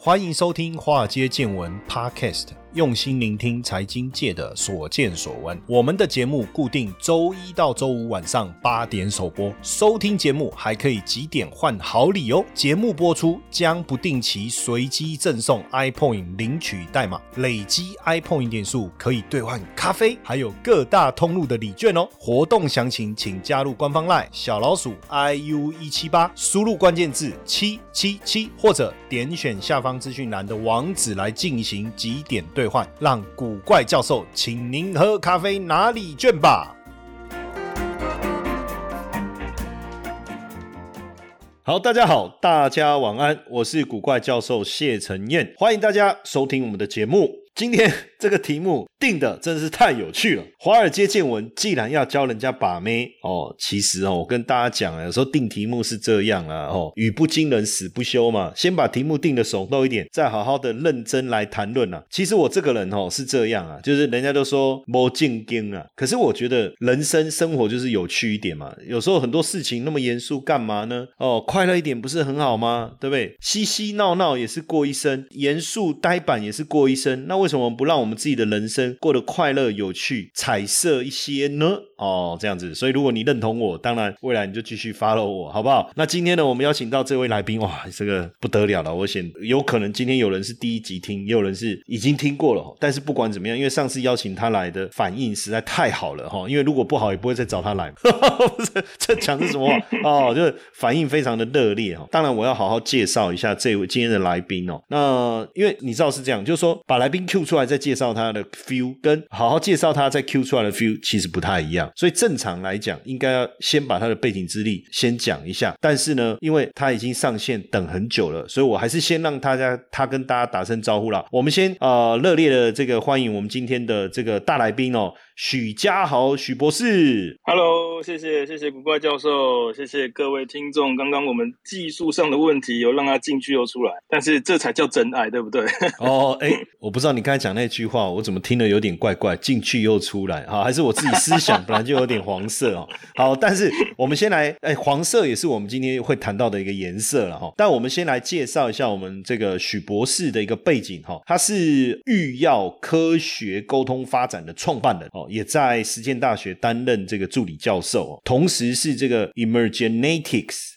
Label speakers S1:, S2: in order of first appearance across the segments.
S1: 欢迎收听华尔街见闻 Podcast， 用心聆听财经界的所见所闻。我们的节目固定周一到周五晚上8点首播，收听节目还可以集点换好礼哦。节目播出将不定期随机赠送 iPoint 领取代码，累积 iPoint 点数可以兑换咖啡，还有各大通路的礼券哦。活动详情请加入官方 LINE 小老鼠 IU178， 输入关键字777，或者点选下方资讯栏的网址来进行集点兑换，让古怪教授请您喝咖啡拿礼券吧。好，大家好，大家晚安，我是古怪教授谢承彦，欢迎大家收听我们的节目。今天这个题目定的真是太有趣了。华尔街见闻既然要教人家把妹其实我跟大家讲有时候定题目是这样啦语不惊人死不休嘛，先把题目定的耸动一点，再好好的认真来谈论啦。其实我这个人是这样啊，就是人家都说没正经啊，可是我觉得人生活就是有趣一点嘛，有时候很多事情那么严肃干嘛呢？快乐一点不是很好吗？对不对？嬉嬉闹闹也是过一生，严肃呆板也是过一生，那为什么不让我们自己的人生过得快乐有趣彩色一些呢？这样子，所以如果你认同我，当然未来你就继续 follow 我，好不好？那今天呢，我们邀请到这位来宾，哇，这个不得了了，我想有可能今天有人是第一集听，也有人是已经听过了，但是不管怎么样，因为上次邀请他来的反应实在太好了因为如果不好也不会再找他来不是，这讲是什么话就是反应非常的热烈当然我要好好介绍一下这位今天的来宾那因为你知道是这样，就是说把来宾 Q 出来再介绍他的 feel 跟好好介绍他再 Q 出来的 feel 其实不太一样，所以正常来讲应该要先把他的背景资历先讲一下，但是呢因为他已经上线等很久了，所以我还是先让他跟大家打声招呼啦。我们先热烈的这个欢迎我们今天的这个大来宾许家豪许博士。
S2: Hello， 谢谢古怪教授，谢谢各位听众。刚刚我们技术上的问题有让他进去又出来，但是这才叫真爱，对不对？
S1: 我不知道你刚才讲那句话我怎么听得有点怪怪，进去又出来还是我自己思想本来就有点黄色好，但是我们先来黄色也是我们今天会谈到的一个颜色了但我们先来介绍一下我们这个许博士的一个背景他是育药科学沟通发展的创办人也在实践大学担任这个助理教授同时是这个 Emergenetics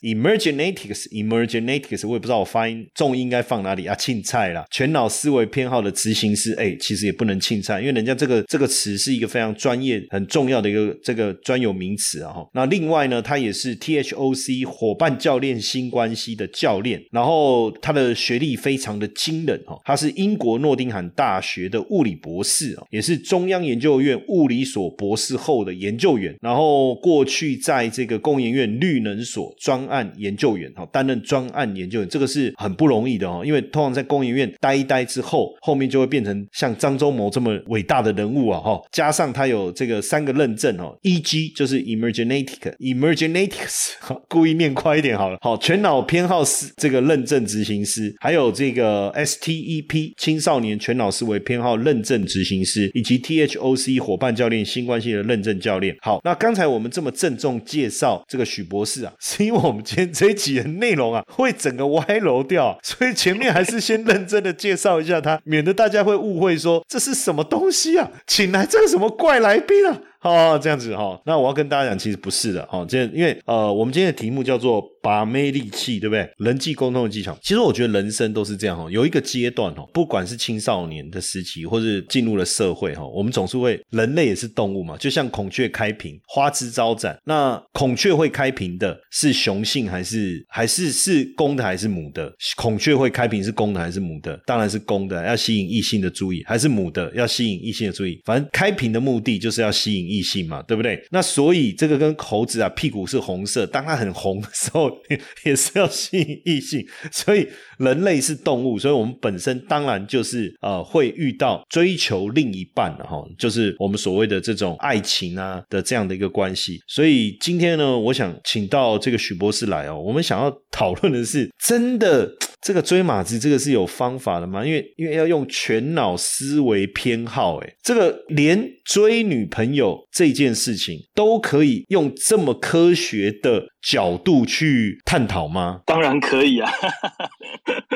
S1: 我也不知道我发音重音应该放哪里庆菜啦，全脑思维偏好的执行师其实也不能庆菜，因为人家这个词是一个非常专业很重要的一个这个专有名词那另外呢他也是 THOC 伙伴教练新关系的教练，然后他的学历非常的惊人他是英国诺丁汉大学的物理博士也是中央研究院物理所博士后的研究员，然后过去在这个工研院绿能所专案研究员担任专案研究员，这个是很不容易的因为通常在工研院待一待之后，后面就会变成像张忠谋这么伟大的人物加上他有这个3个认证EG 就是 Emergenetics 故意念快一点好了全脑偏好这个认证执行师，还有这个 STEP 青少年全脑思维偏好认证执行师，以及 THOC 伙伴教练新关系的认证教练。好，那刚才我们这么郑重介绍这个许博士是因为我们今天这一集的内容会整个歪楼掉，所以前面还是先认真的介绍一下他，免得大家会误会说这是什么东西请来这个什么怪来宾这样子那我要跟大家讲其实不是的因为我们今天的题目叫做把妹利器，对不对？人际沟通的技巧。其实我觉得人生都是这样有一个阶段不管是青少年的时期或是进入了社会我们总是会，人类也是动物嘛，就像孔雀开屏花枝招展，那孔雀会开屏的是雄性还是公的还是母的？孔雀会开屏是公的还是母的？当然是公的，要吸引异性的注意，还是母的要吸引异性的注意？反正开屏的目的就是要吸引异性嘛，对不对？那所以这个跟猴子屁股是红色，当它很红的时候也是要吸引异性，所以人类是动物，所以我们本身当然就是会遇到追求另一半就是我们所谓的这种爱情的这样的一个关系。所以今天呢我想请到这个许博士来我们想要讨论的是，真的这个追马子这个是有方法的吗？因为要用全脑思维偏好这个连追女朋友这件事情都可以用这么科学的角度去探讨吗？
S2: 当然可以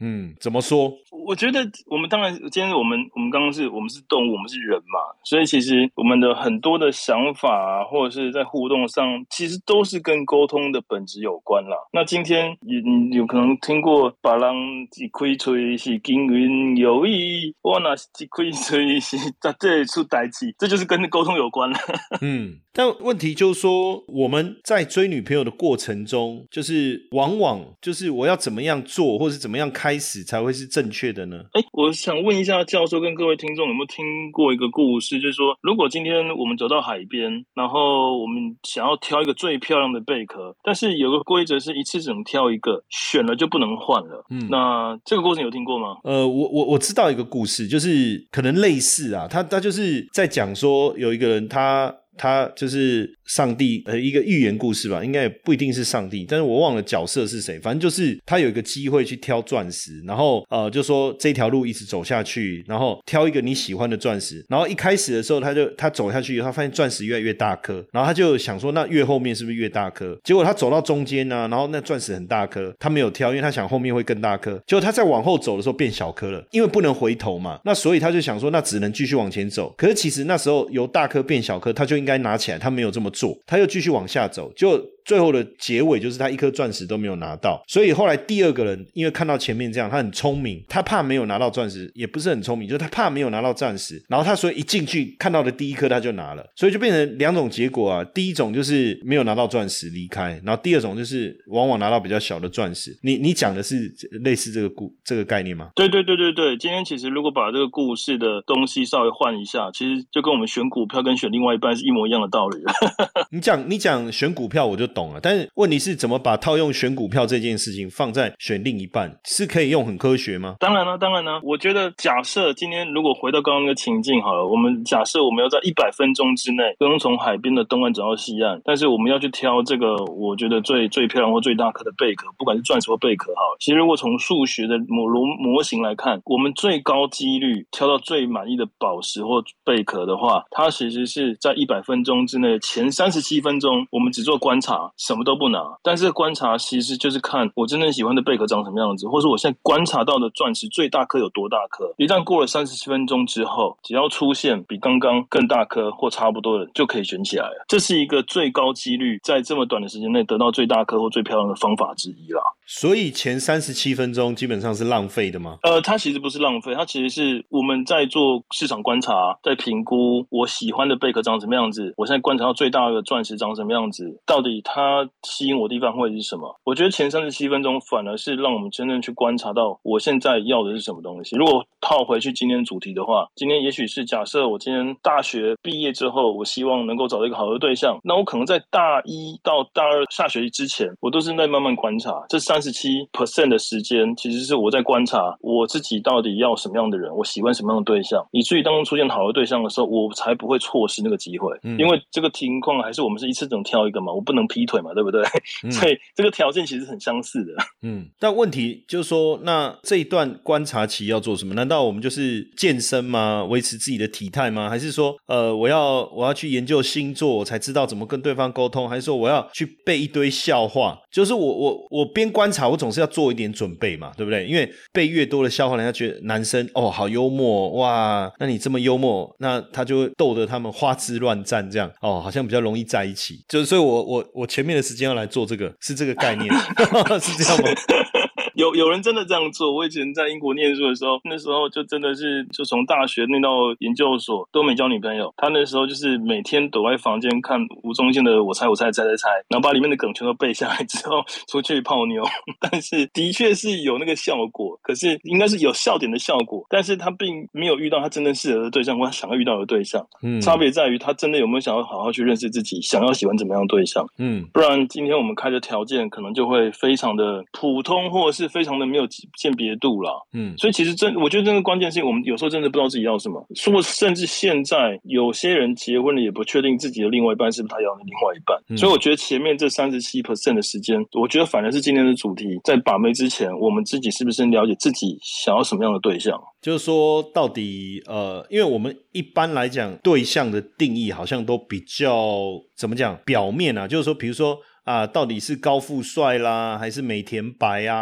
S1: 怎么说？
S2: 我觉得我们当然，今天我们刚刚我们是动物，我们是人嘛，所以其实我们的很多的想法啊，或者是在互动上，其实都是跟沟通的本质有关啦。那今天你有可能听过别人一开嘴是金云有意，我那是一开嘴是在这里出代志，这就是跟沟通有关了。
S1: 但问题就是说，我们在追女朋友的过程中，就是往往就是我要怎么样做，或是怎么样开始才会是正确的呢？
S2: 我想问一下教授跟各位听众，有没有听过一个故事，就是说，如果今天我们走到海边，然后我们想要挑一个最漂亮的贝壳，但是有个规则是一次只能挑一个，选了就不能换了。那这个故事你有听过吗？
S1: 我知道一个故事，就是可能类似啊，他就是在讲说有一个人他就是上帝一个寓言故事吧，应该也不一定是上帝，但是我忘了角色是谁，反正就是他有一个机会去挑钻石，然后就说这条路一直走下去，然后挑一个你喜欢的钻石，然后一开始的时候他走下去以后，他发现钻石越来越大颗，然后他就想说那越后面是不是越大颗，结果他走到中间啊，然后那钻石很大颗，他没有挑，因为他想后面会更大颗，结果他在往后走的时候变小颗了，因为不能回头嘛，那所以他就想说那只能继续往前走，可是其实那时候由大颗变小颗他就应该拿起来，他没有这么做，他又继续往下走，就最后的结尾就是他一颗钻石都没有拿到，所以后来第二个人因为看到前面这样，他很聪明，他怕没有拿到钻石，也不是很聪明，就是他怕没有拿到钻石，然后他所以一进去看到的第一颗他就拿了，所以就变成两种结果啊，第一种就是没有拿到钻石离开，然后第二种就是往往拿到比较小的钻石。你讲的是类似这个概念吗？
S2: 对，今天其实如果把这个故事的东西稍微换一下，其实就跟我们选股票跟选另外一半是一模一样的道理。
S1: 你讲选股票我就懂了，但是问题是怎么把套用选股票这件事情放在选另一半，是可以用很科学吗？
S2: 当然了，我觉得假设今天如果回到刚刚那个情境好了，我们假设我们要在100分钟之内不用从海边的东岸走到西岸，但是我们要去挑这个我觉得最漂亮或最大颗的贝壳，不管是钻石或贝壳好了，其实如果从数学的模型来看，我们最高几率挑到最满意的宝石或贝壳的话，它其实是在100分钟之内前37分钟我们只做观察，什么都不拿，但是观察其实就是看我真正喜欢的贝壳长什么样子，或是我现在观察到的钻石最大颗有多大颗，一旦过了37分钟之后，只要出现比刚刚更大颗或差不多的就可以选起来了，这是一个最高几率在这么短的时间内得到最大颗或最漂亮的方法之一啦。
S1: 所以前37分钟基本上是浪费的吗？
S2: 它其实不是浪费，它其实是我们在做市场观察，在评估我喜欢的贝壳长什么样子，我现在观察到最大的钻石长什么样子，到底它吸引我的地方会是什么。我觉得前37分钟反而是让我们真正去观察到我现在要的是什么东西。如果套回去今天的主题的话，今天也许是假设我今天大学毕业之后，我希望能够找到一个好的对象，那我可能在大1到大2下学期之前，我都是在慢慢观察，这37% 的时间其实是我在观察我自己到底要什么样的人，我喜欢什么样的对象，以至于当中出现好的对象的时候，我才不会错失那个机会。因为这个情况还是我们是一次只能挑一个嘛，我不能劈腿嘛，对不对？所以这个条件其实很相似的。
S1: 但问题就是说，那这一段观察期要做什么？难道我们就是健身吗？维持自己的体态吗？还是说我要去研究星座我才知道怎么跟对方沟通？还是说我要去背一堆笑话？就是我边观察我总是要做一点准备嘛，对不对？因为背越多的笑话，人家觉得男生好幽默哇，那你这么幽默，那他就会逗得他们花枝乱颤这样好像比较容易在一起。就是所以我前面的时间要来做这个，是这个概念是这样吗？
S2: 有人真的这样做。我以前在英国念书的时候，那时候就真的是就从大学念到研究所都没交女朋友。他那时候就是每天躲在房间看吴宗宪的我猜我猜猜猜猜，然后把里面的梗全都背下来之后出去泡妞。但是的确是有那个效果，可是应该是有笑点的效果，但是他并没有遇到他真正适合的对象或他想要遇到的对象。差别在于他真的有没有想要好好去认识自己，想要喜欢怎么样的对象。不然今天我们开的条件可能就会非常的普通，或者是非常的没有鉴别度啦。所以其实我觉得真的关键是我们有时候真的不知道自己要什么，甚至现在有些人结婚了也不确定自己的另外一半是不是他要的另外一半。所以我觉得前面这37% 的时间，我觉得反而是今天的主题，在把妹之前我们自己是不是了解自己想要什么样的对象。
S1: 就是说到底因为我们一般来讲对象的定义好像都比较怎么讲表面啊，就是说比如说到底是高富帅啦还是美甜白啊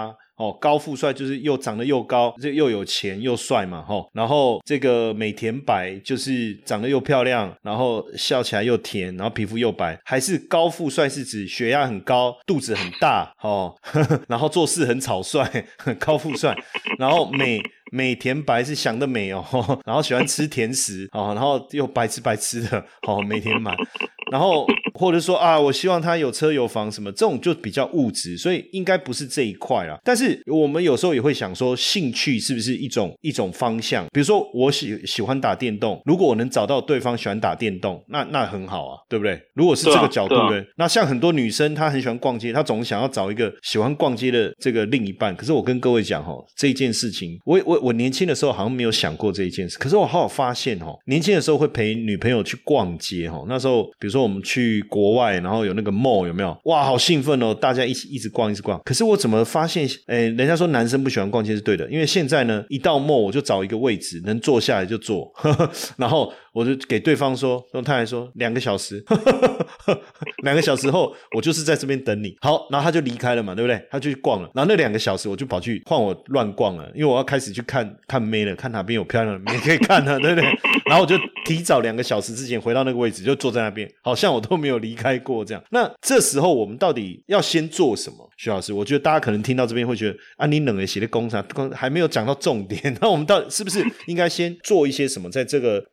S1: 高富帅就是又长得又高，又有钱又帅嘛然后这个美甜白就是长得又漂亮，然后笑起来又甜，然后皮肤又白，还是高富帅是指血压很高，肚子很大然后做事很草率高富帅，然后美甜白是想得美然后喜欢吃甜食然后又白吃的美甜白，然后或者说我希望他有车有房什么，这种就比较物质，所以应该不是这一块啦。但是我们有时候也会想说，兴趣是不是一种方向？比如说我喜欢打电动，如果我能找到对方喜欢打电动，那很好啊，对不对？如果是这个角度对，那像很多女生她很喜欢逛街，她总想要找一个喜欢逛街的这个另一半。可是我跟各位讲这一件事情，我年轻的时候好像没有想过这一件事，可是我好发现年轻的时候会陪女朋友去逛街那时候比如说我们去国外，然后有那个 mall 有没有？哇，好兴奋大家一直逛。可是我怎么发现人家说男生不喜欢逛街是对的，因为现在呢一到 mall 我就找一个位置能坐下来就坐然后我就给对方说，他还说2个小时2个小时后我就是在这边等你。好，然后他就离开了嘛，对不对？他就去逛了，然后那2个小时我就跑去换我乱逛了，因为我要开始去看妹了，看哪边有漂亮的妹可以看了对不对？然后我就提早2个小时之前回到那个位置，就坐在那边，好像我都没有离开过这样。那这时候我们到底要先做什么？徐老师，我觉得大家可能听到这边会觉得你冷的写的工厂还没有讲到重点，那我们到底是不是应该先做一些什么在这个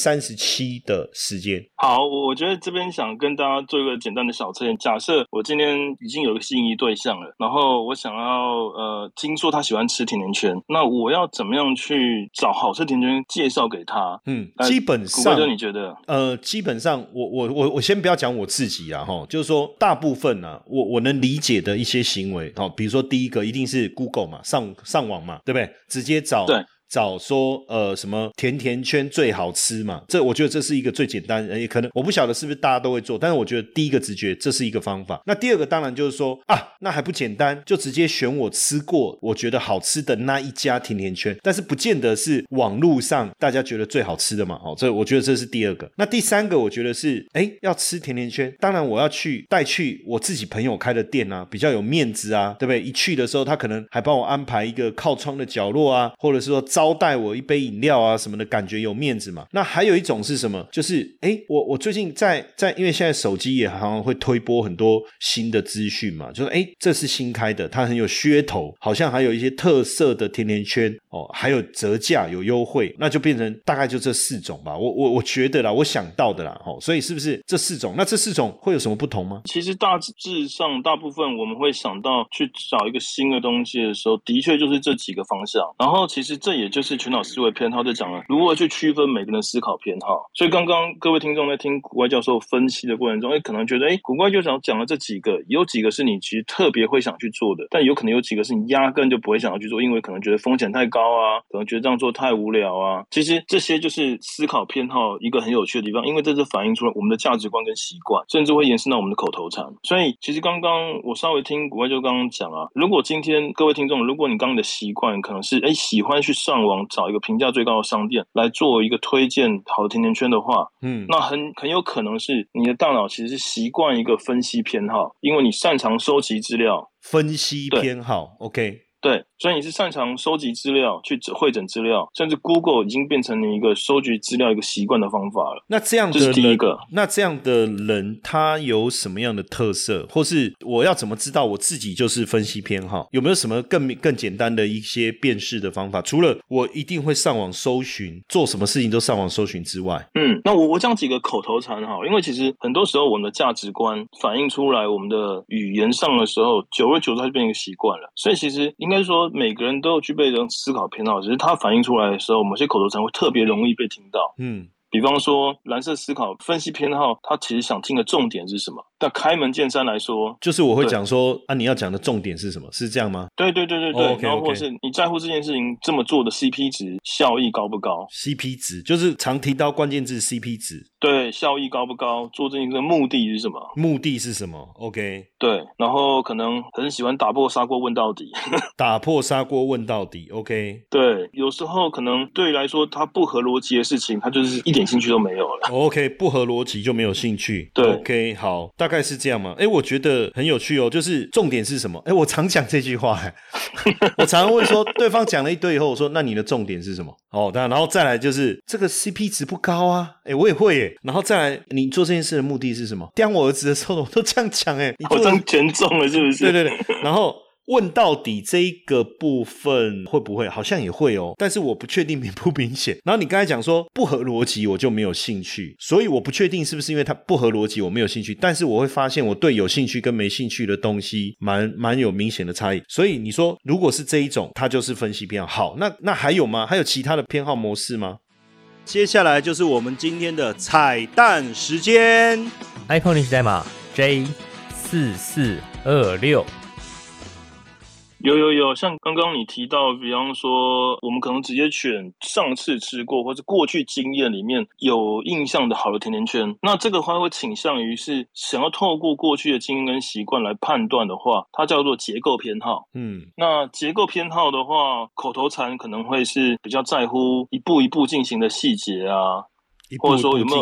S1: 37%的时间？
S2: 好，我觉得这边想跟大家做一个简单的小测验。假设我今天已经有一个心仪对象了，然后我想要听说他喜欢吃甜甜圈，那我要怎么样去找好吃甜甜圈介绍给他？
S1: 基本上
S2: 就你觉得
S1: 基本上我先不要讲我自己啊就是说大部分啊我能理解的一些行为比如说第一个一定是 Google 嘛，上网嘛，对不对？直接找说什么甜甜圈最好吃嘛，这我觉得这是一个最简单，也可能我不晓得是不是大家都会做，但是我觉得第一个直觉这是一个方法。那第二个当然就是说那还不简单，就直接选我吃过我觉得好吃的那一家甜甜圈，但是不见得是网络上大家觉得最好吃的嘛这我觉得这是第二个。那第三个我觉得是要吃甜甜圈，当然我要带去我自己朋友开的店啊，比较有面子啊，对不对？一去的时候他可能还帮我安排一个靠窗的角落啊，或者是说招待我一杯饮料啊什么的，感觉有面子嘛。那还有一种是什么？就是我最近在因为现在手机也好像会推播很多新的资讯嘛，就是这是新开的，它很有噱头，好像还有一些特色的甜甜圈还有折价有优惠，那就变成大概就这4种吧。我觉得啦，我想到的啦所以是不是这4种？那这4种会有什么不同吗？
S2: 其实大致上大部分我们会想到去找一个新的东西的时候，的确就是这几个方向。然后其实这也就是全脑思维偏好在讲了如何去区分每个人的思考偏好。所以刚刚各位听众在听古怪教授分析的过程中可能觉得古怪教授讲的这几个有几个是你其实特别会想去做的，但有可能有几个是你压根就不会想要去做，因为可能觉得风险太高啊，可能觉得这样做太无聊啊。其实这些就是思考偏好一个很有趣的地方，因为这是反映出来我们的价值观跟习惯，甚至会延伸到我们的口头禅。所以其实刚刚我稍微听古怪就刚刚讲如果今天各位听众，如果你刚刚的习惯可能是喜欢去上网找一个评价最高的商店来做一个推荐好的甜甜圈的话，那很有可能是你的大脑其实是习惯一个分析偏好，因为你擅长收集资料。
S1: 分析偏好 OK，
S2: 对，所以你是擅长收集资料，去汇整资料，甚至 Google 已经变成你一个收集资料一个习惯的方法了。
S1: 那这样的人，
S2: 这是第一个。
S1: 那这样的人他有什么样的特色，或是我要怎么知道我自己就是分析偏好？有没有什么更简单的一些辨识的方法？除了我一定会上网搜寻，做什么事情都上网搜寻之外，
S2: 那我讲几个口头禅好，因为其实很多时候我们的价值观反映出来我们的语言上的时候，久而久之它就变成一个习惯了。所以其实应该说每个人都有具备这种思考偏好，只是它反映出来的时候，某些口头禅会特别容易被听到。比方说蓝色思考分析偏好，他其实想听的重点是什么？但开门见山来说，
S1: 就是我会讲说你要讲的重点是什么？是这样吗？
S2: 对对对对对。然后或者是你在乎这件事情这么做的 CP 值效益高不高？
S1: CP 值就是常提到关键字 CP 值。
S2: 对，效益高不高？做这件事的目的是什么？
S1: 目的是什么 ？OK。
S2: 对，然后可能很喜欢打破砂锅问到底。
S1: 打破砂锅问到底 OK。
S2: 对，有时候可能对于来说它不合逻辑的事情，它就是一点兴趣都没有了。
S1: OK， 不合逻辑就没有兴趣。
S2: 对
S1: OK， 好，大概是这样吗？我觉得很有趣哦，就是重点是什么？我常讲这句话我常常会说对方讲了一堆以后，我说那你的重点是什么？然后再来就是这个 CP 值不高啊，我也会耶。然后再来你做这件事的目的是什么？刁我儿子的时候我都这样讲你
S2: 我这样全中了是不是？
S1: 对，然后问到底这一个部分会不会？好像也会哦，但是我不确定明不明显。然后你刚才讲说不合逻辑我就没有兴趣，所以我不确定是不是因为它不合逻辑我没有兴趣，但是我会发现我对有兴趣跟没兴趣的东西蛮有明显的差异。所以你说如果是这一种，它就是分析偏好。好，那还有吗？还有其他的偏好模式吗？接下来就是我们今天的彩蛋时间。
S3: iPhone 历史代码 J4426。
S2: 有，像刚刚你提到，比方说我们可能直接选上次吃过或者过去经验里面有印象的好的甜甜圈，那这个话会倾向于是想要透过过去的经验跟习惯来判断的话，它叫做结构偏好。那结构偏好的话，口头禅可能会是比较在乎一步一步进行的细节啊，或者说有没有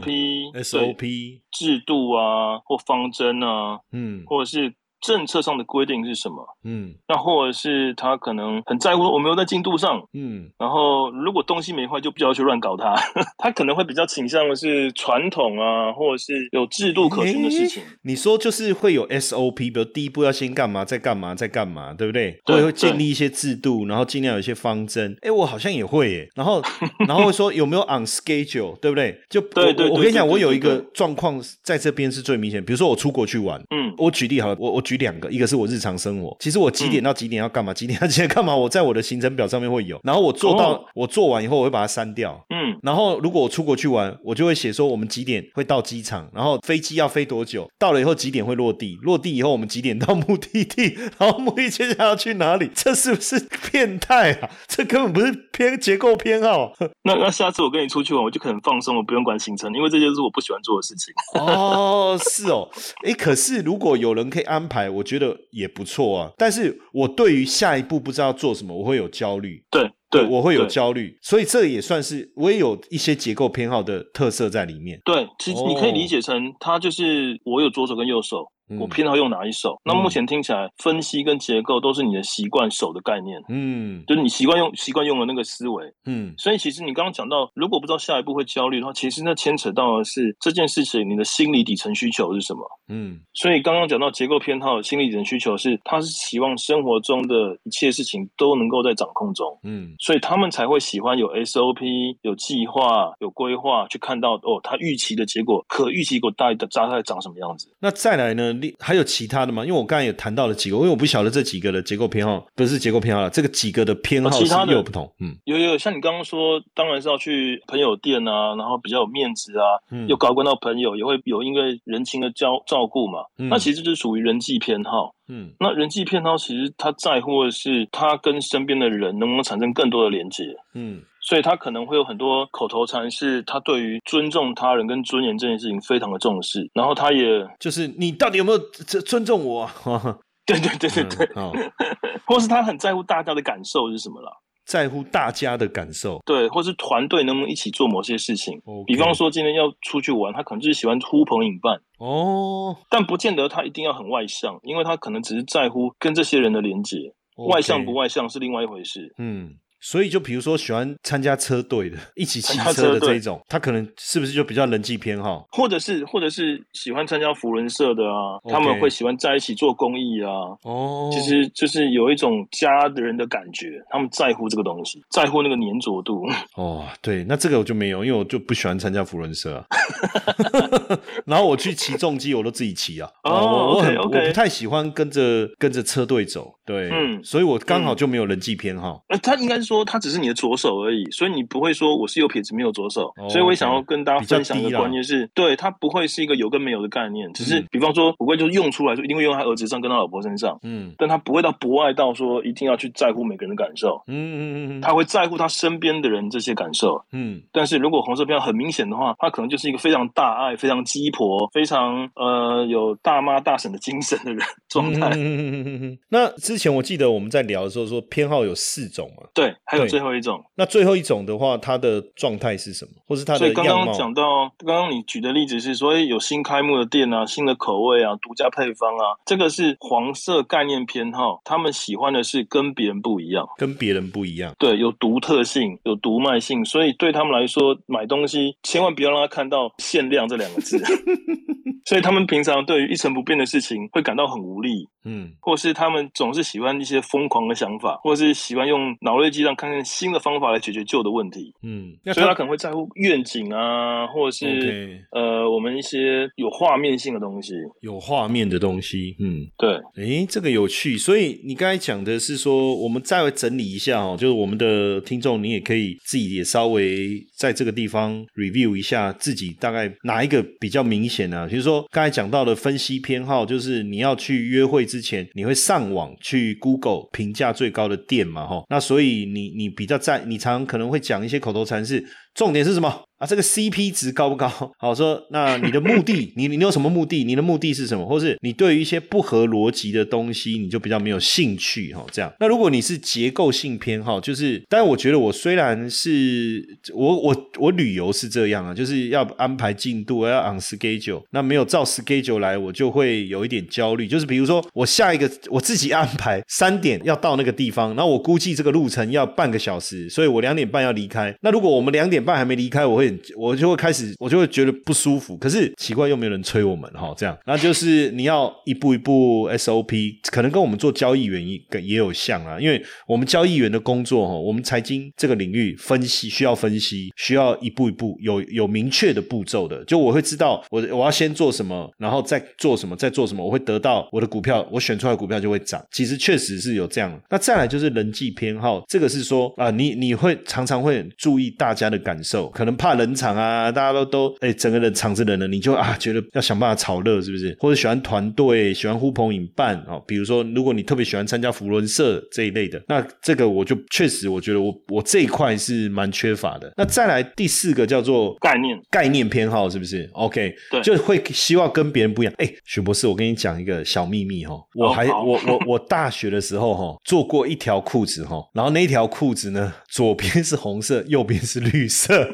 S2: SOP 制度啊，或方针啊，或者是政策上的规定是什么？那或者是他可能很在乎我没有在进度上，然后如果东西没坏就不要去乱搞它，他可能会比较倾向的是传统啊，或者是有制度可循的事情。
S1: 你说就是会有 SOP， 比如第一步要先干嘛，再干嘛，再干嘛，对不对？
S2: 对，
S1: 会建立一些制度，然后尽量有一些方针。我好像也会耶。然后会说有没有 on schedule， 对不对？就对，我跟你讲，我有一个状况在这边是最明显。比如说我出国去玩，我举例好了，我举两个，一个是我日常生活，其实我几点到几点要干嘛，几点到几点干嘛，我在我的行程表上面会有，然后我做完以后我会把它删掉。然后如果我出国去玩，我就会写说我们几点会到机场，然后飞机要飞多久，到了以后几点会落地，落地以后我们几点到目的地，然后目的接下来要去哪里，这是不是变态啊？这根本不是结构偏好。
S2: 那下次我跟你出去玩，我就可能放松，我不用管行程，因为这就是我不喜欢做的事情。
S1: 是哦。可是如果有人可以安排，我觉得也不错啊。但是我对于下一步不知道做什么，我会有焦虑。对，我会有焦虑，所以这也算是我也有一些结构偏好的特色在里面。
S2: 对，其实你可以理解成它就是我有左手跟右手，我偏好用哪一手。那目前听起来，分析跟结构都是你的习惯手的概念。就是你习惯用的那个思维。所以其实你刚刚讲到，如果不知道下一步会焦虑的话，其实那牵扯到的是这件事情你的心理底层需求是什么。所以刚刚讲到结构偏好，心理底层需求是他是希望生活中的一切事情都能够在掌控中。所以他们才会喜欢有 SOP 有计划有规划，去看到他预期的结果，可预期结果大概长什么样子。
S1: 那再来呢，还有其他的吗？因为我刚才也谈到了几个，因为我不晓得这几个的结构偏好，不是结构偏好啦，这个几个的偏好是又有不同。
S2: 有像你刚刚说，当然是要去朋友店啊，然后比较有面子啊，又高官到朋友，也会有因为人情的照顾嘛。那其实就是属于人际偏好。那人际偏好其实他在乎的是他跟身边的人能不能产生更多的连结。所以他可能会有很多口头禅，是他对于尊重他人跟尊严这件事情非常的重视，然后他也
S1: 就是你到底有没有尊重我啊？
S2: 对，或是他很在乎大家的感受是什么啦，
S1: 在乎大家的感受。
S2: 对，或是团队能不能一起做某些事情。比方说今天要出去玩，他可能就是喜欢呼朋引伴。但不见得他一定要很外向，因为他可能只是在乎跟这些人的连结。外向不外向是另外一回事。
S1: 所以就比如说喜欢参加车队的，一起骑车的这一种，他可能是不是就比较人际偏好？
S2: 或者是喜欢参加扶轮社的啊，他们会喜欢在一起做公益啊。其实就是有一种家的人的感觉，他们在乎这个东西，在乎那个粘着度。
S1: 对，那这个我就没有，因为我就不喜欢参加扶轮社啊。然后我去骑重机，我都自己骑啊。我不太喜欢跟着车队走。对，所以我刚好就没有人际偏好。
S2: 他应该是说他只是你的左手而已，所以你不会说我是右撇子没有左手。所以我也想要跟大家分享一个观念是，对，他不会是一个有跟没有的概念，只是比方说不会就是用出来说一定会用他儿子上跟他老婆身上。但他不会到博爱到说一定要去在乎每个人的感受。他会在乎他身边的人这些感受。但是如果红色偏好很明显的话，他可能就是一个非常大爱非常鸡婆非常有大妈大婶的精神的人状态。
S1: 那之之前我记得我们在聊的时候说偏好有4种嘛，
S2: 对，还有
S1: 对
S2: 最后一种。
S1: 那最后一种的话，它的状态是什么，或是它的
S2: 所以刚
S1: 样貌？
S2: 刚讲到，刚刚你举的例子是说，有新开幕的店啊，新的口味啊，独家配方啊，这个是黄色概念偏好，他们喜欢的是跟别人不一样，
S1: 跟别人不一样。
S2: 对，有独特性，有独卖性，所以对他们来说，买东西千万不要让他看到限量这2个字。所以他们平常对于一成不变的事情会感到很无力，或是他们总是喜欢一些疯狂的想法，或是喜欢用脑力激荡看看新的方法来解决旧的问题。所以他可能会在乎愿景啊，或者是我们一些有画面性的东西，
S1: 有画面的东西。
S2: 对。
S1: 这个有趣。所以你刚才讲的是说，我们再整理一下就是我们的听众，你也可以自己也稍微在这个地方 review 一下自己大概哪一个比较明显啊。比如说刚才讲到的分析偏好，就是你要去约会之前，你会上网去 Google 评价最高的店嘛，那所以你比较你常常可能会讲一些口头禅是重点是什么啊？这个 CP 值高不高？好说，那你的目的，你有什么目的？你的目的是什么？或是你对于一些不合逻辑的东西，你就比较没有兴趣这样。那如果你是结构性偏好，就是当然我觉得我虽然是我旅游是这样啊，就是要安排进度，要 on schedule， 那没有照 schedule 来，我就会有一点焦虑。就是比如说我下一个我自己安排3点要到那个地方，然后我估计这个路程要半个小时，所以我2点半要离开。那如果我们2点半还没离开，我就会觉得不舒服。可是奇怪又没有人催我们这样，那就是你要一步一步 SOP， 可能跟我们做交易员也有像啊，因为我们交易员的工作我们财经这个领域需要分析，需要一步一步有明确的步骤的。就我会知道我要先做什么，然后再做什么，再做什么，我会得到我的股票，我选出来的股票就会涨。其实确实是有这样。那再来就是人际偏好，这个是说你会常常会注意大家的感受，可能怕冷场啊，大家都整个人场子冷了，你就觉得要想办法炒热，是不是？或者喜欢团队，喜欢呼朋引伴比如说如果你特别喜欢参加扶轮社这一类的，那这个我就确实我觉得我这一块是蛮缺乏的。那再来第4个叫做概念偏好，是不是 OK？
S2: 对，
S1: 就会希望跟别人不一样。许博士，我跟你讲一个小秘密我大学的时候做过一条裤子然后那一条裤子呢，左边是红色，右边是绿色。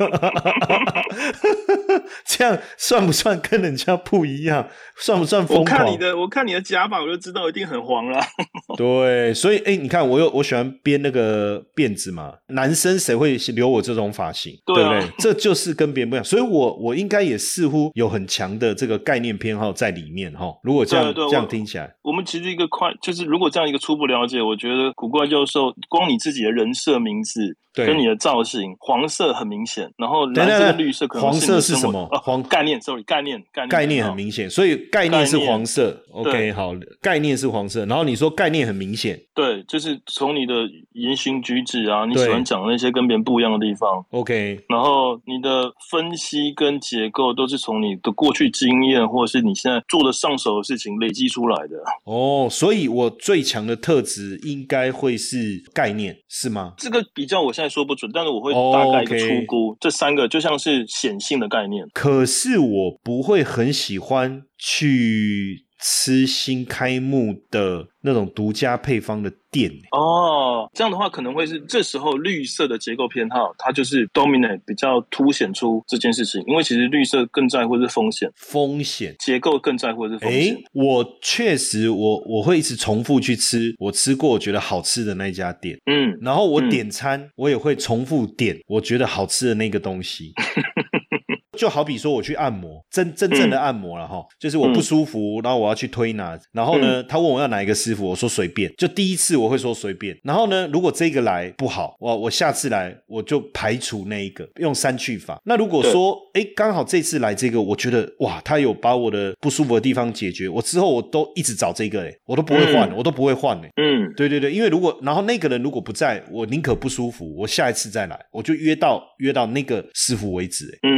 S1: 这样算不算跟人家不一样？算不算疯狂？
S2: 我看你的夹板，我就知道一定很黄啦。
S1: 对，所以你看我喜欢编那个辫子嘛，男生谁会留我这种发型？对不对？这就是跟别人不一样，所以我应该也似乎有很强的这个概念偏好在里面如果这样听起来，
S2: 我们其实就是如果这样一个初步了解，我觉得古怪教授光你自己的人设名字跟你的造型，黄色很明显，然后蓝色跟绿色可能
S1: 黄色是什么？
S2: 概念
S1: 很明显，所以概念是黄色。OK， 好，概念是黄色，然后你说概念很明显，
S2: 对，就是从你的言行举止啊，你喜欢讲那些跟别人不一样的地方
S1: ，OK，
S2: 然后你的分析跟结构都是从你的过去经验或者是你现在做的上手的事情累积出来的。
S1: 所以我最强的特质应该会是概念，是吗？
S2: 这个比较我现在说不准，但是我会大概一个粗估，这3个就像是显性的概念。
S1: 可是我不会很喜欢去吃新开幕的那种独家配方的店。
S2: 这样的话可能会是这时候绿色的结构偏好，它就是 dominate 比较凸显出这件事情，因为其实绿色更在乎是风险，结构更在乎是风险。
S1: 我确实我会一直重复去吃我吃过我觉得好吃的那一家店，然后我点餐我也会重复点我觉得好吃的那个东西。就好比说我去按摩，真正的按摩啦就是我不舒服，然后我要去推拿，然后呢他问我要哪一个师傅，我说随便，就第一次我会说随便，然后呢如果这个来不好，我下次来我就排除那一个，用删去法。那如果说刚好这次来这个我觉得哇他有把我的不舒服的地方解决，我之后我都一直找这个我都不会换，对对对，因为然后那个人如果不在，我宁可不舒服，我下一次再来，我就约到那个师傅为止。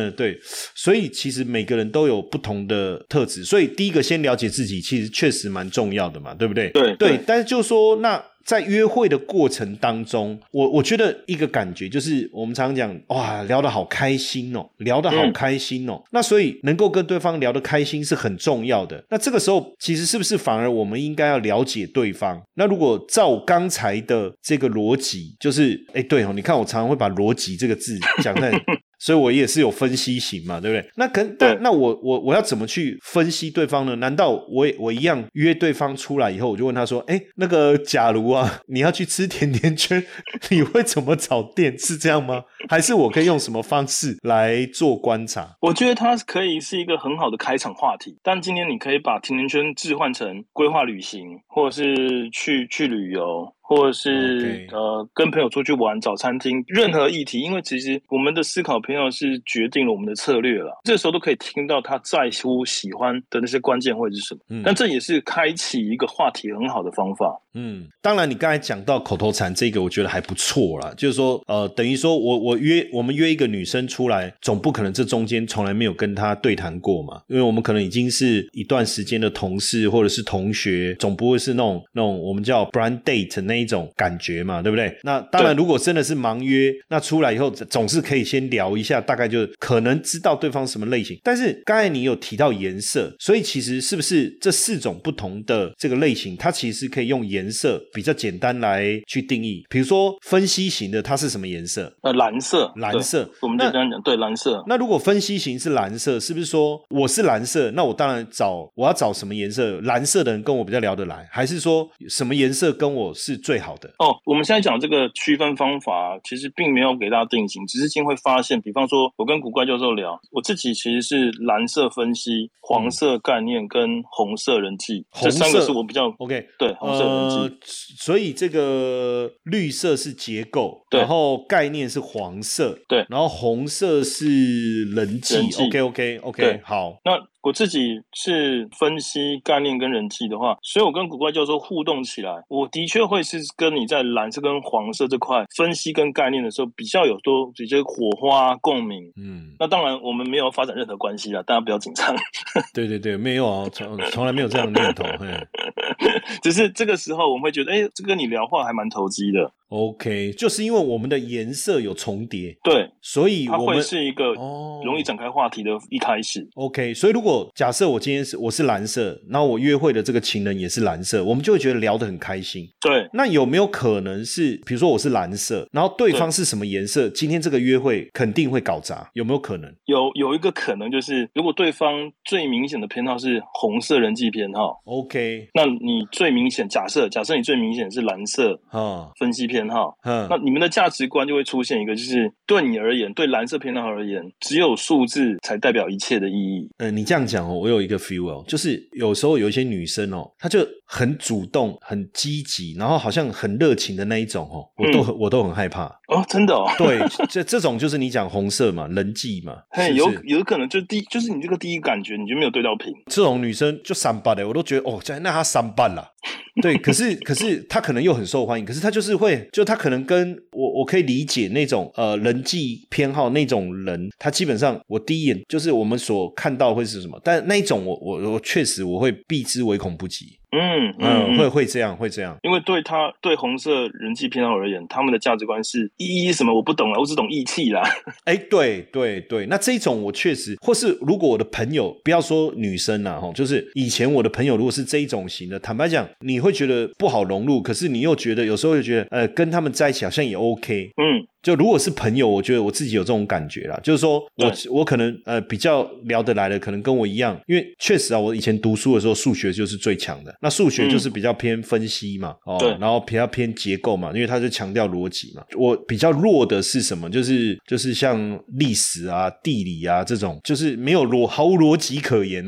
S1: 对，所以其实每个人都有不同的特质，所以第一个先了解自己，其实确实蛮重要的嘛，对不对？
S2: 对，
S1: 但是就是说那在约会的过程当中，我觉得一个感觉就是我们常常讲哇，聊得好开心哦，聊得好开心哦，那所以能够跟对方聊得开心是很重要的。那这个时候其实是不是反而我们应该要了解对方？那如果照刚才的这个逻辑，就是对哦，你看我常常会把逻辑这个字讲在所以我也是有分析型嘛，对不对？那我要怎么去分析对方呢？难道我一样约对方出来以后，我就问他说，那个假如啊，你要去吃甜甜圈，你会怎么找店？是这样吗？还是我可以用什么方式来做观察？
S2: 我觉得它可以是一个很好的开场话题，但今天你可以把甜甜圈置换成规划旅行，或者是去旅游，或者是跟朋友出去玩，找餐厅，任何议题，因为其实我们的思考偏好是决定了我们的策略了。这时候都可以听到他在乎喜欢的那些关键会是什么，但这也是开启一个话题很好的方法。
S1: 当然你刚才讲到口头禅这个我觉得还不错啦，就是说等于说我们约一个女生出来，总不可能这中间从来没有跟她对谈过嘛，因为我们可能已经是一段时间的同事或者是同学，总不会是那种我们叫 blind date 那一种感觉嘛，对不对？那当然如果真的是盲约，那出来以后总是可以先聊一下，大概就可能知道对方什么类型。但是刚才你有提到颜色，所以其实是不是这4种不同的这个类型，它其实可以用颜色比较简单来去定义？比如说分析型的它是什么颜色？
S2: 蓝色。
S1: 蓝色，
S2: 我们就这样讲，对，蓝色。
S1: 那如果分析型是蓝色，是不是说我是蓝色，那我当然我要找什么颜色？蓝色的人跟我比较聊得来，还是说什么颜色跟我是最好的？
S2: 我们现在讲这个区分方法其实并没有给大家定型，只是今天会发现，比方说我跟古怪教授聊，我自己其实是蓝色分析、黄色概念跟红色人际，这3个是我比较
S1: OK
S2: 对，红色人际。
S1: 所以这个绿色是结构，然后概念是黄色，
S2: 对，
S1: 然后红色是人际。OK 好。
S2: 那我自己是分析概念跟人际的话，所以我跟古怪教授互动起来，我的确会是跟你在蓝色跟黄色这块分析跟概念的时候比较有多这些火花共鸣。那当然我们没有发展任何关系啦，大家不要紧张。
S1: 对，没有啊，从来没有这样的念头。
S2: 只是这个时候我们会觉得，这跟你聊话还蛮投机的。
S1: OK， 就是因为我们的颜色有重叠，
S2: 对，
S1: 所以
S2: 它会是一个容易展开话题的一开始。
S1: OK， 所以如果假设我今天我是蓝色，然后我约会的这个情人也是蓝色，我们就会觉得聊得很开心。
S2: 对，
S1: 那有没有可能是，比如说我是蓝色，然后对方是什么颜色，今天这个约会肯定会搞砸，有没有可能？
S2: 有一个可能就是，如果对方最明显的偏好是红色人际偏好
S1: ，OK，
S2: 那你最明显假设你最明显是蓝色分析偏好，那你们的价值观就会出现一个，就是对你而言，对蓝色偏好而言，只有数字才代表一切的意义。
S1: 你这样讲我有一个 feel 就是有时候有一些女生她就很主动、很积极，然后好像很热情的那一种我都很害怕。
S2: 真的
S1: 对，这种就是你讲红色嘛，人际嘛，
S2: 有可能就是你这个第一感觉你就没有对到频。
S1: 这种女生就三八的，我都觉得那她三八啦。对，可是她可能又很受欢迎，可是她就是会，就她可能跟我可以理解那种人际偏好那种人，她基本上我第一眼就是我们所看到会是什么，但那一种我确实我会避之唯恐不及。会这样，
S2: 因为对红色人际偏好而言，他们的价值观是意义什么我不懂啦，我只懂义气啦。
S1: 对，那这种我确实，或是如果我的朋友，不要说女生啦，就是以前我的朋友如果是这一种型的，坦白讲，你会觉得不好融入，可是你又觉得有时候又觉得跟他们在一起好像也 OK。就如果是朋友，我觉得我自己有这种感觉啦，就是说我可能比较聊得来的，可能跟我一样，因为确实我以前读书的时候数学就是最强的，那数学就是比较偏分析嘛，然后比较偏结构嘛，因为它就强调逻辑嘛。我比较弱的是什么？就是像历史啊、地理啊这种，就是没有毫无逻辑可言啊。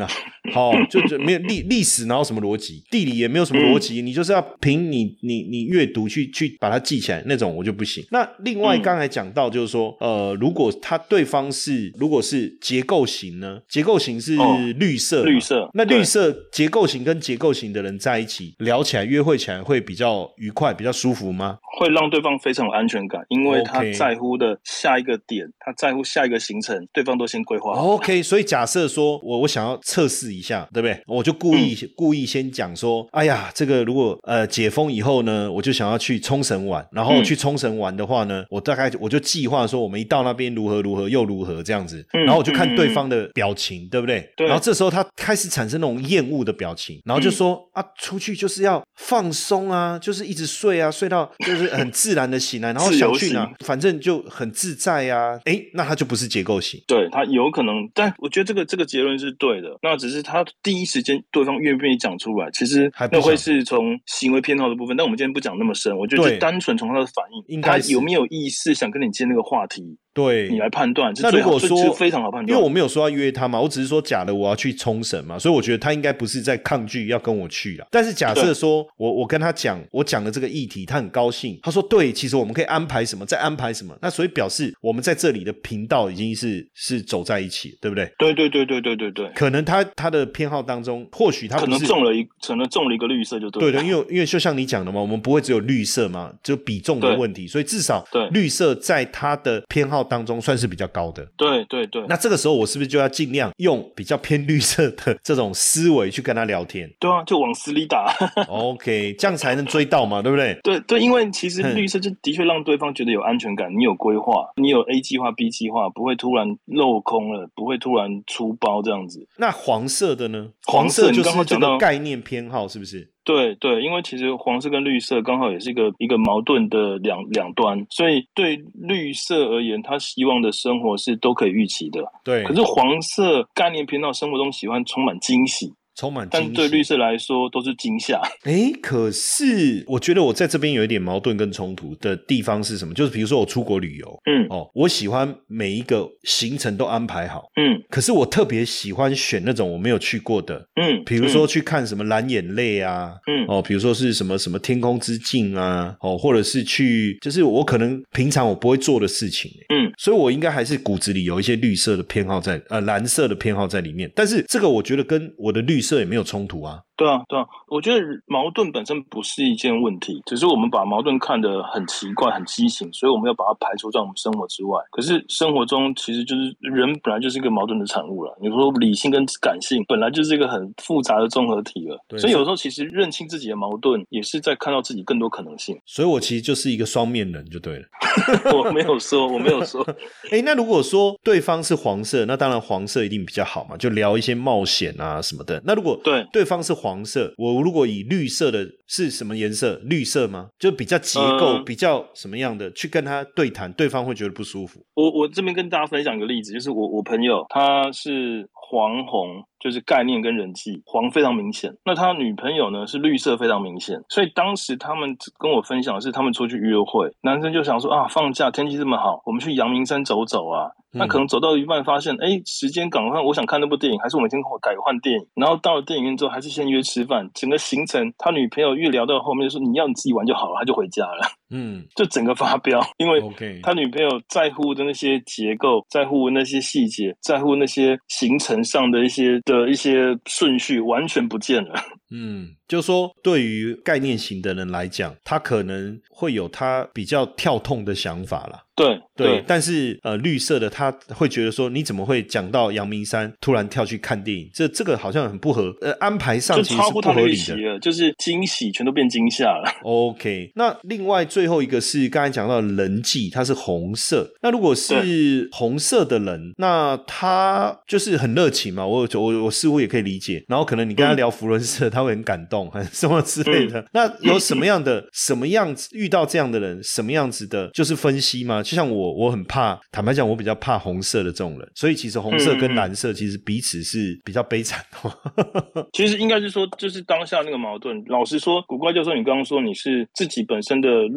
S1: 就没有历史哪有什么逻辑，地理也没有什么逻辑，你就是要凭你阅读去把它记起来，那种我就不行。那另外刚才讲到就是说如果对方如果是结构型呢，结构型是绿色那绿色结构型跟结构型的人在一起聊起来约会起来会比较愉快比较舒服吗？
S2: 会让对方非常有安全感，因为他在乎的下一个点，他在乎下一个行程，对方都先规划好。
S1: OK， 所以假设说我想要测试一下，对不对？我就故意先讲说，哎呀，这个如果解封以后呢，我就想要去冲绳玩，然后去冲绳玩的话呢，我就计划说，我们一到那边如何又如何这样子，然后我就看对方的表情，对不对？然后这时候他开始产生那种厌恶的表情，然后就说出去就是要放松啊，就是一直睡啊，睡到就是很自然的醒来，然后想去哪，反正就很自在啊。那他就不是结构型。
S2: 对，他有可能，但我觉得这个结论是对的。那只是他第一时间对方愿不愿意讲出来，其实那会是从行为偏好的部分。但我们今天不讲那么深，我觉得就单纯从他的反应，他有没有意识想跟你接那个话题。
S1: 对，
S2: 你来判断。
S1: 那如果说
S2: 非常好判断，
S1: 因为我没有说要约他嘛，我只是说假的我要去冲绳嘛，所以我觉得他应该不是在抗拒要跟我去啦。但是假设说我跟他讲，我讲的这个议题，他很高兴，他说对，其实我们可以安排什么，再安排什么，那所以表示我们在这里的频道已经是走在一起，对不对？
S2: 对。
S1: 可能他的偏好当中，或许他不是
S2: 可能中了一个绿色就对了。
S1: 对，因为就像你讲的嘛，我们不会只有绿色嘛，就比重的问题，所以至少绿色在他的偏好当中算是比较高的。
S2: 对。
S1: 那这个时候我是不是就要尽量用比较偏绿色的这种思维去跟他聊天？
S2: 对啊，就往死里打。
S1: OK， 这样才能追到嘛，对不对？
S2: 对，因为其实绿色就的确让对方觉得有安全感，你有规划，你有 A 计划 B 计划，不会突然漏空了，不会突然出包这样子。
S1: 那黄色的呢？黄色就是这个概念偏好是不是？
S2: 对，因为其实黄色跟绿色刚好也是一个矛盾的两端，所以对绿色而言，他希望的生活是都可以预期的。
S1: 对，
S2: 可是黄色概念偏好生活中喜欢充满惊喜，但对绿色来说都是惊吓。
S1: 可是我觉得我在这边有一点矛盾跟冲突的地方是什么？就是比如说我出国旅游，我喜欢每一个行程都安排好，可是我特别喜欢选那种我没有去过的，比如说去看什么蓝眼泪啊，比如说是什么什么天空之镜啊，或者是去就是我可能平常我不会做的事情，所以我应该还是骨子里有一些绿色的偏好在蓝色的偏好在里面，但是这个我觉得跟我的绿色也没有冲突啊。
S2: 对啊，我觉得矛盾本身不是一件问题，只是我们把矛盾看得很奇怪、很畸形，所以我们要把它排除在我们生活之外。可是生活中其实就是人本来就是一个矛盾的产物了。你说理性跟感性本来就是一个很复杂的综合体了，所以有时候其实认清自己的矛盾，也是在看到自己更多可能性。
S1: 所以我其实就是一个双面人就对了。
S2: 我没有说。
S1: 那如果说对方是黄色，那当然黄色一定比较好嘛，就聊一些冒险啊什么的。那如果对方是黄色，我如果以绿色的是什么颜色？绿色吗？就比较结构比较什么样的去跟他对谈，对方会觉得不舒服。
S2: 我这边跟大家分享一个例子，就是我朋友他是黄红，就是概念跟人际黄非常明显，那他女朋友呢是绿色非常明显，所以当时他们跟我分享的是他们出去约会，男生就想说放假天气这么好，我们去阳明山走走啊。那可能走到一半发现时间赶快，我想看那部电影，还是我们先改换电影，然后到了电影院之后还是先约吃饭，整个行程他女朋友越聊到后面就说你要你自己玩就好了，他就回家了。就整个发飙，因为他女朋友在乎的那些结构，在乎那些细节，在乎那些行程上的一些顺序完全不见了。
S1: 就是说对于概念型的人来讲，他可能会有他比较跳痛的想法啦。对，但是绿色的他会觉得说你怎么会讲到阳明山突然跳去看电影，这个好像很不合安排上其实是不合理的，
S2: 就是惊喜全都变惊吓了。
S1: OK， 那另外最后一个是刚才讲到人际，它是红色，那如果是红色的人，那他就是很热情嘛，我似乎也可以理解，然后可能你跟他聊福伦社他会很感动什么之类的，那有什么样子遇到这样的人什么样子的就是分析吗？就像我很怕，坦白讲我比较怕红色的这种人，所以其实红色跟蓝色其实彼此是比较悲惨的。
S2: 其实应该是说就是当下那个矛盾，老实说古怪教授你刚刚说你是自己本身的绿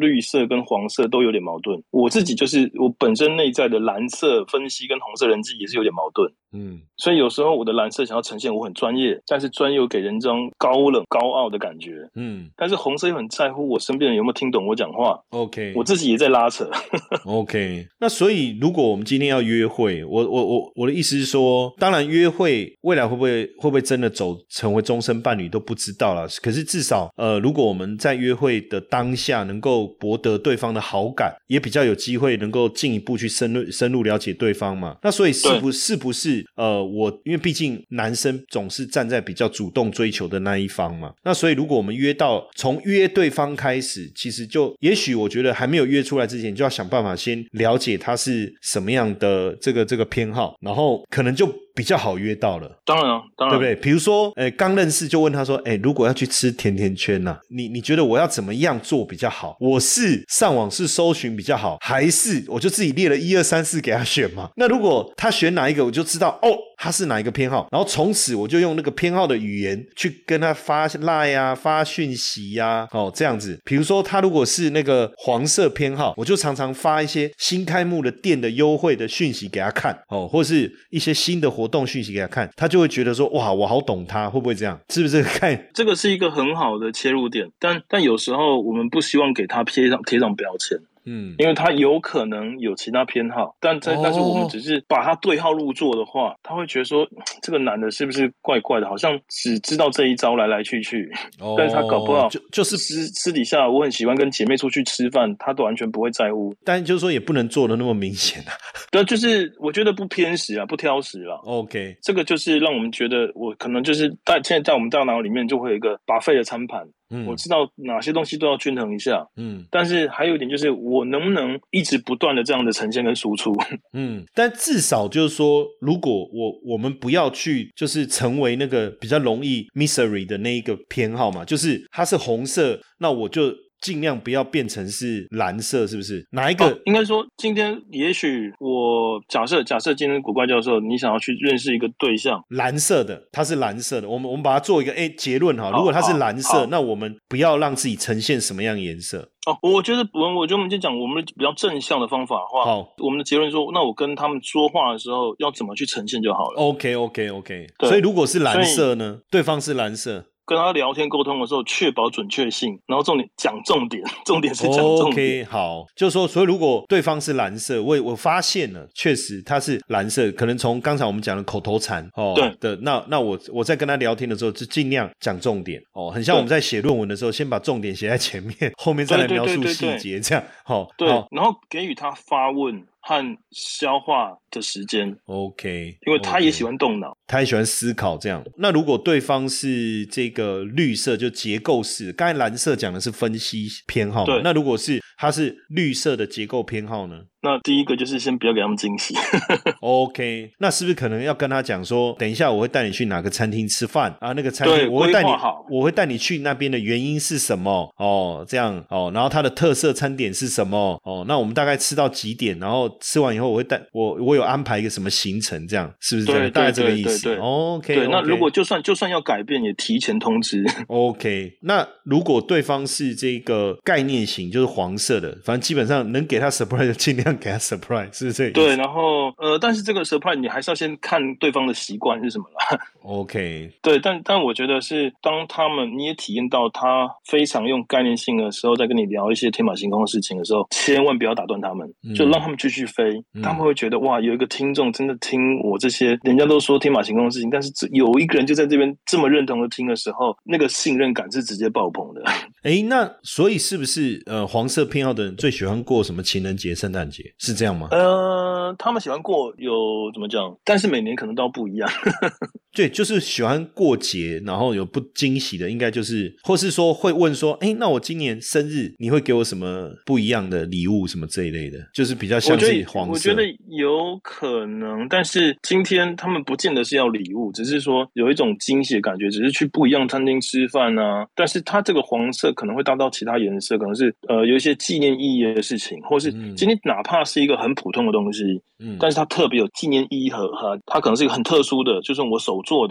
S2: 绿色跟黄色都有点矛盾。我自己就是我本身内在的蓝色分析跟红色人际也是有点矛盾。所以有时候我的蓝色想要呈现我很专业，但是专业又给人这种高冷高傲的感觉。但是红色又很在乎我身边人有没有听懂我讲话。
S1: OK，
S2: 我自己也在拉扯。
S1: OK， 那所以如果我们今天要约会，我的意思是说，当然约会未来会不会真的成为终身伴侣都不知道啦。可是至少如果我们在约会的当下能够博得对方的好感，也比较有机会能够进一步去深入了解对方嘛。那所以是不是因为毕竟男生总是站在比较主动追求的那一方嘛。那所以如果我们从约对方开始，其实就也许我觉得还没有约出来之前，就要想办法先了解他是什么样的这个偏好，然后可能就比较好约到了。
S2: 当然啊，当然，
S1: 对不对？比如说刚认识就问他说如果要去吃甜甜圈啊，你觉得我要怎么样做比较好？我是上网是搜寻比较好，还是我就自己列了1、2、3、4给他选嘛？那如果他选哪一个，我就知道他是哪一个偏好，然后从此我就用那个偏好的语言去跟他发 LINE 啊，发讯息啊，这样子。比如说他如果是那个黄色偏好，我就常常发一些新开幕的店的优惠的讯息给他看，或是一些新的活动讯息给他看，他就会觉得说哇，我好懂他，会不会这样？是不是看
S2: 这个是一个很好的切入点，但有时候我们不希望给他贴上标签。因为他有可能有其他偏好，但是我们只是把他对号入座的话，他会觉得说这个男的是不是怪怪的，好像只知道这一招来来去去，但是他搞不好就是私底下我很喜欢跟姐妹出去吃饭，他都完全不会在乎。
S1: 但就是说也不能做的那么明显啊。
S2: 对，就是我觉得不偏食啊，不挑食啦。
S1: OK，
S2: 这个就是让我们觉得我可能就是现在在我们大脑里面就会有一个buffet的餐盘。我知道哪些东西都要均衡一下，但是还有一点就是我能不能一直不断的这样的呈现跟输出。
S1: 但至少就是说，如果我们不要去就是成为那个比较容易 misery 的那一个偏好嘛，就是它是红色，那我就尽量不要变成是蓝色，是不是？哪一个？
S2: 应该说，今天也许我假设今天古怪教授，你想要去认识一个对象，
S1: 蓝色的，它是蓝色的，我们把它做一个结论哈。如果它是蓝色，那我们不要让自己呈现什么样颜色。
S2: 我觉得我们就讲我们比较正向的方法的话，好，我们的结论说，那我跟他们说话的时候要怎么去呈现就好了。
S1: OK， 所以如果是蓝色呢，对方是蓝色。
S2: 跟他聊天沟通的时候，确保准确性，然后讲重点，重点是讲重点。
S1: OK， 好，就是说，所以如果对方是蓝色，我发现了，确实他是蓝色，可能从刚才我们讲的口头禅
S2: 对
S1: 的，那我在跟他聊天的时候，就尽量讲重点很像我们在写论文的时候，先把重点写在前面，后面再来描述细节，这样
S2: 对，然后给予他发问和消化的时间。
S1: OK，
S2: 因为他也喜欢动脑，
S1: 他也喜欢思考这样。那如果对方是这个绿色，就结构式，刚才蓝色讲的是分析偏好嘛，那如果是他是绿色的结构偏好呢？
S2: 那第一个就是先不要给他们惊喜。
S1: OK， 那是不是可能要跟他讲说，等一下我会带你去哪个餐厅吃饭啊？那个餐厅我会带你去那边的原因是什么？这样然后它的特色餐点是什么？那我们大概吃到几点？然后吃完以后我有安排一个什么行程？这样是不是这样？
S2: 对，
S1: 大概这个意思。
S2: 对
S1: OK，
S2: 对，那如果就算要改变，也提前通知。
S1: OK， 那如果对方是这个概念型，就是黄色的，反正基本上能给他 surprise 就尽量给他 surprise， 是不是这个意思？
S2: 对，然后但是这个 surprise 你还是要先看对方的习惯是什么啦。
S1: OK，
S2: 对，但我觉得是当你也体验到他非常用概念性的时候，在跟你聊一些天马行空的事情的时候，千万不要打断他们，就让他们继续飞。他们会觉得哇，有一个听众真的听我这些人家都说天马行空的事情，但是有一个人就在这边这么认同的听的时候，那个信任感是直接爆棚的。
S1: 那所以是不是黄色偏好的人最喜欢过什么情人节、圣诞节，是这样吗？
S2: 他们喜欢过有怎么讲，但是每年可能都不一样。
S1: 对，就是喜欢过节，然后有不惊喜的，应该就是或是说会问说，那我今年生日你会给我什么不一样的礼物什么这一类的，就是比较像是黄色。
S2: 我觉得有可能，但是今天他们不见得是要礼物，只是说有一种惊喜的感觉，只是去不一样餐厅吃饭啊。但是它这个黄色可能会搭到其他颜色，可能是有一些纪念意义的事情，或是今天哪怕是一个很普通的东西，但是它特别有纪念意义和它可能是一个很特殊的，就是我手做的，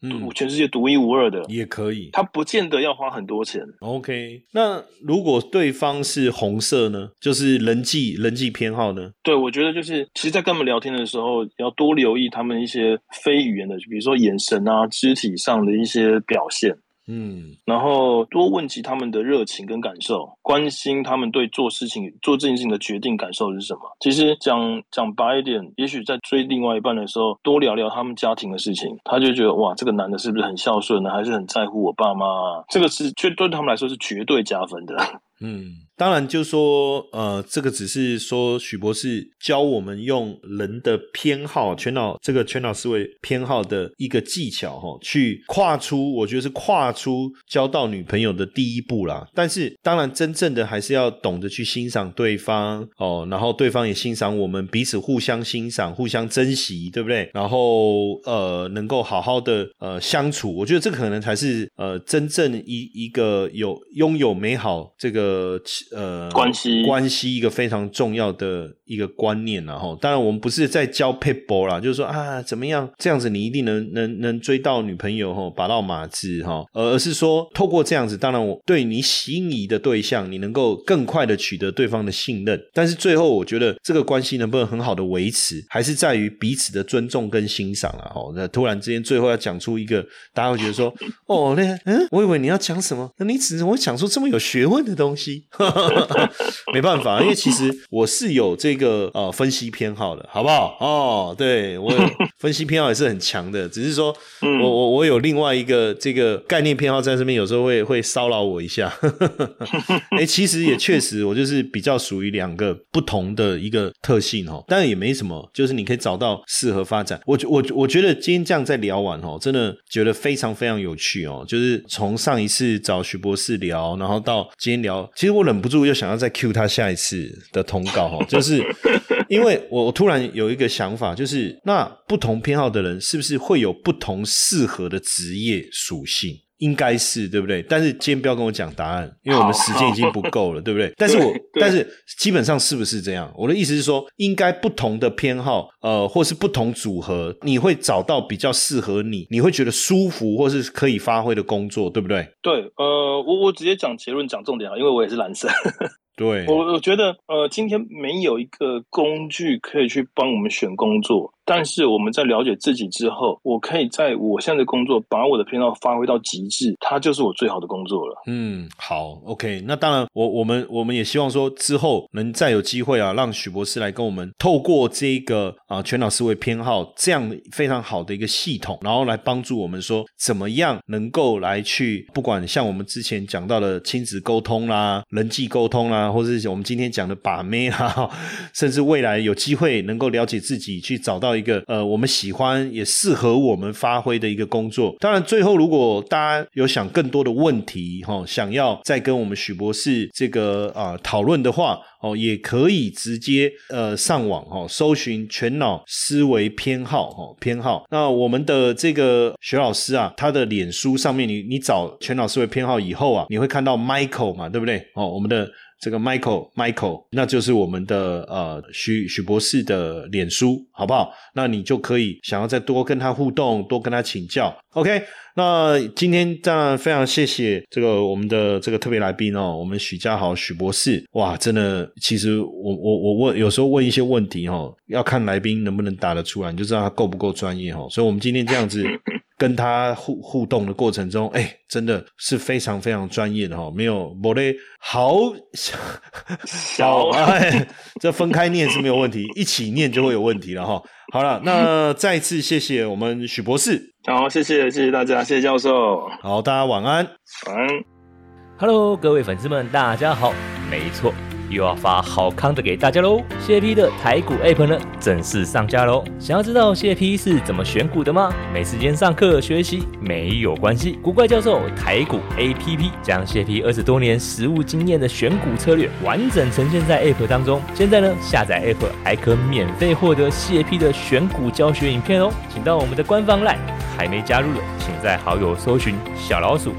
S2: 全世界独一无二的
S1: 也可以，
S2: 他不见得要花很多钱。
S1: OK， 那如果对方是红色呢？就是人际偏好呢？
S2: 对，我觉得就是其实在跟他们聊天的时候要多留意他们一些非语言的，比如说眼神啊、肢体上的一些表现。然后多问及他们的热情跟感受，关心他们对做这件事情的决定感受是什么。其实讲白一点，也许在追另外一半的时候，多聊聊他们家庭的事情，他就觉得哇，这个男的是不是很孝顺呢？还是很在乎我爸妈啊？这个是对他们来说是绝对加分的。
S1: 当然就是说这个只是说许博士教我们用人的偏好全脑思维偏好的一个技巧去我觉得是跨出交到女朋友的第一步啦。但是当然真正的还是要懂得去欣赏对方然后对方也欣赏我们，彼此互相欣赏互相珍惜，对不对？然后能够好好的相处，我觉得这个可能才是真正一个拥有美好这个关系一个非常重要的一个观念啦。当然我们不是在教 people 啦，就是说怎么样这样子你一定能追到女朋友拔到马子而是说透过这样子，当然我对你心仪的对象你能够更快的取得对方的信任，但是最后我觉得这个关系能不能很好的维持还是在于彼此的尊重跟欣赏啦。那突然之间最后要讲出一个大家会觉得说我以为你要讲什么，那你怎么会讲出这么有学问的东西没办法，因为其实我是有这个分析偏好的，好不好？对，我分析偏好也是很强的，只是说我有另外一个这个概念偏好在这边，有时候会骚扰我一下其实也确实我就是比较属于两个不同的一个特性当然也没什么，就是你可以找到适合发展。我觉得今天这样再聊完真的觉得非常非常有趣就是从上一次找许博士聊，然后到今天聊，其实我忍不住又想要再 cue 他下一次的通告就是因为我突然有一个想法，就是那不同偏好的人是不是会有不同适合的职业属性？应该是对不对？但是今天不要跟我讲答案，因为我们时间已经不够了，对不对？但是基本上是不是这样？我的意思是说，应该不同的偏好或是不同组合，你会找到比较适合你会觉得舒服或是可以发挥的工作，对不对？
S2: 对，我直接讲结论讲重点因为我也是蓝色
S1: 对，
S2: 我觉得今天没有一个工具可以去帮我们选工作，但是我们在了解自己之后，我可以在我现在的工作把我的偏好发挥到极致，它就是我最好的工作了。
S1: 好 OK， 那当然我们也希望说之后能再有机会让许博士来跟我们透过这个全脑思维偏好这样非常好的一个系统，然后来帮助我们说怎么样能够来去不管像我们之前讲到的亲子沟通啦、人际沟通啦，或是我们今天讲的把妹啦，甚至未来有机会能够了解自己，去找到一个我们喜欢也适合我们发挥的一个工作。当然最后如果大家有想更多的问题想要再跟我们许博士这个讨论的话也可以直接上网搜寻全脑思维偏好那我们的这个徐老师他的脸书上面你找全脑思维偏好以后你会看到 Michael 嘛，对不对我们的这个 Michael 那就是我们的许博士的脸书，好不好？那你就可以想要再多跟他互动，多跟他请教。 OK， 那今天当然非常谢谢这个我们的这个特别来宾我们许家豪许博士。哇，真的其实我有时候问一些问题要看来宾能不能答得出来，你就知道他够不够专业所以我们今天这样子跟他互动的过程中真的是非常非常专业的没有没得好小这分开念是没有问题，一起念就会有问题了好了，那再次谢谢我们许博士。
S2: 好，谢谢大家，谢谢教授。
S1: 好，大家晚安。
S2: 晚安。
S3: Hello， 各位粉丝们，大家好。没错，又要发好康的给大家喽！谢 P 的台股 App 呢正式上架喽！想要知道谢 P 是怎么选股的吗？没时间上课学习没有关系，古怪教授台股 APP 将谢 P 20多年实务经验的选股策略完整呈现在 App 当中。现在呢，下载 App 还可免费获得谢 P 的选股教学影片哦！请到我们的官方 LINE， 还没加入的，请在好友搜寻小老鼠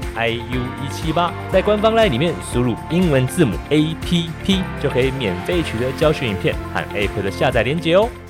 S3: IU178， 在官方 LINE 里面输入英文字母 APP。就可以免费取得教学影片和 App 的下载连结哦。